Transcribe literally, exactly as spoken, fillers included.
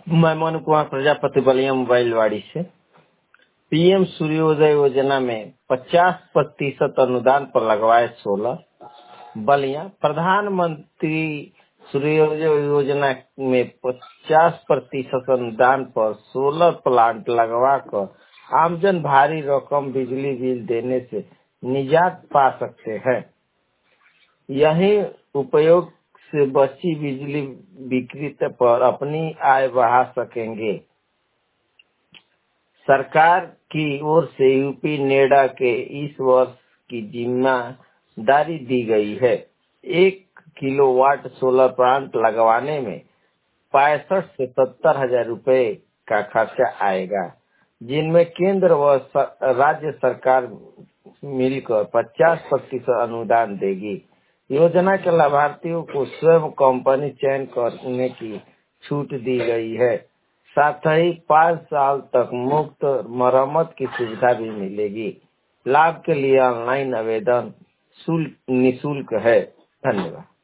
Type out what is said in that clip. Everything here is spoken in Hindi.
मैं मनु कुमार प्रजापति बलिया मोबाइल वाड़ी से। पीएम सूर्योदय योजना में पचास प्रतिशत अनुदान पर लगवाए सोलर। बलिया प्रधानमंत्री सूर्योदय योजना में पचास प्रतिशत अनुदान पर सोलर प्लांट लगवाकर आमजन भारी रकम बिजली बिल देने से निजात पा सकते हैं। यही उपयोग से बची बिजली विक्रेता पर अपनी आय बढ़ा सकेंगे। सरकार की ओर से यूपी नेडा के इस वर्ष की जिम्मेदारी दी गई है। एक किलोवाट सोलर प्लांट लगवाने में पैंसठ से सत्तर हजार रुपए का खर्चा आएगा, जिनमें केंद्र व राज्य सरकार मिलकर पचास प्रतिशत अनुदान देगी। योजना के लाभार्थियों को स्वयं कंपनी चयन करने की छूट दी गई है। साथ ही पाँच साल तक मुफ्त मरम्मत की सुविधा भी मिलेगी। लाभ के लिए ऑनलाइन आवेदन शुल्क निःशुल्क है। धन्यवाद।